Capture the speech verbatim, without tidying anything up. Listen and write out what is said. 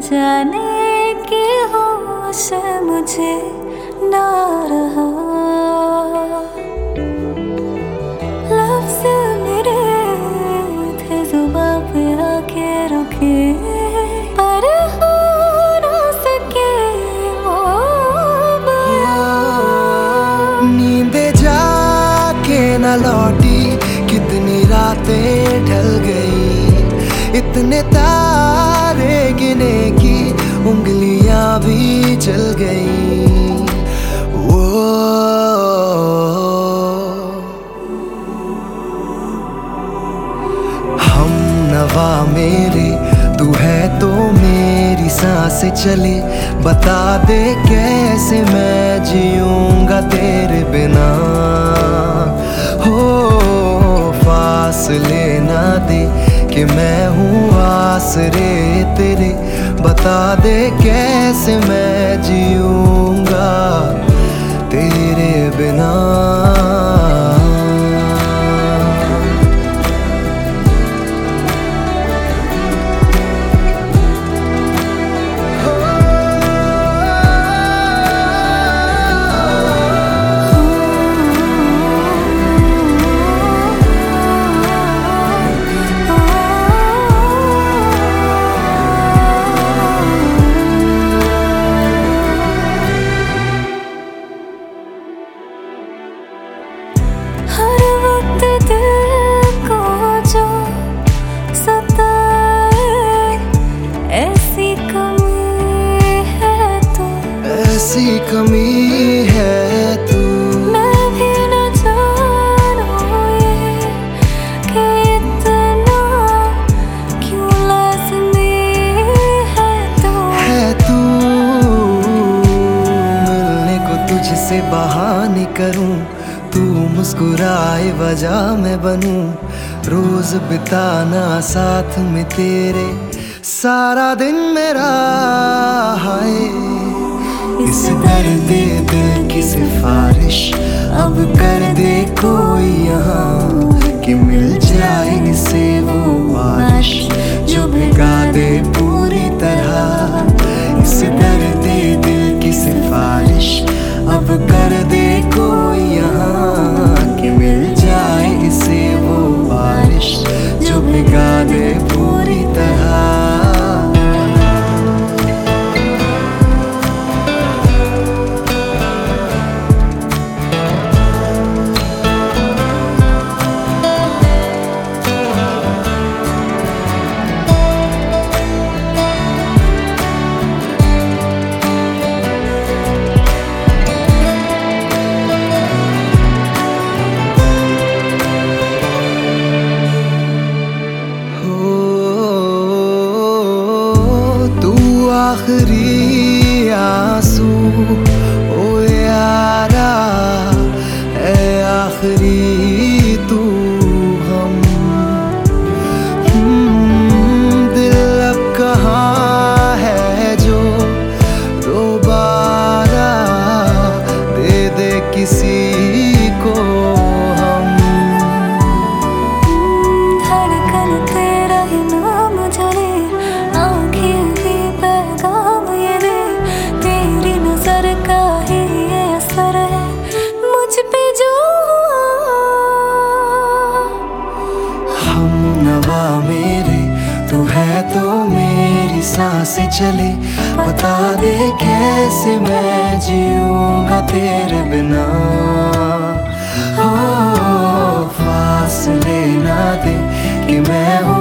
जाने की होश मुझे ना रहा। लफ्ज़ मेरे थे जुबां पे आके रुके, पर हो ना सके वो बात। नींदे जाके न लौटी, कितनी रातें ढल गई, इतने तारे गिने की उंगलियां भी चल गई। वो हम नवा मेरे, तू है तो मेरी सांसें चले। बता दे कैसे मैं जीऊंगा तेरे बिना। हो फासले ना दे कि मैं हूँ आसरे तेरे। बता दे कैसे मैं जीऊंगा तेरे बिना। हर वक्त दिल को जो सताए, ऐसी कमी है तू, ऐसी कमी है तू। मैं भी न जानूं ये कि इतना क्यों लाज़मी है तू। है तू मिलने को तुझसे बहाने करूं, तू मुस्कुराए वजह मैं बनूं। रोज बिताना साथ में तेरे, सारा दिन मेरा हाय। इस दर्द दिल की सिफारिश अब कर दे कोई यहाँ, कि मिल जाए इसे वो बारिश जो भिगा दे पूरी तरह। इस दर्द दिल की सिफारिश अब कर दे कोई यहाँ, कि मिल जाए इसे वो बारिश जो भिगा दे पूरी तरह। आखिरी आंसू ओ यारा, ए आखिरी तू हम। दिल अब कहाँ है जो दोबारा दे दे किसी को हम। धड़कन तेरा ही नाम जले, आँखें भी पैगाम ये दे, तेरी नजर का ही ये असर है मुझ पे जो। हम नवा मेरे, तू है तो मेरी सांसें चले। बता दे कैसे मैं जीऊंगा तेरे बिना। हो फासले ना दे कि मैं हूँ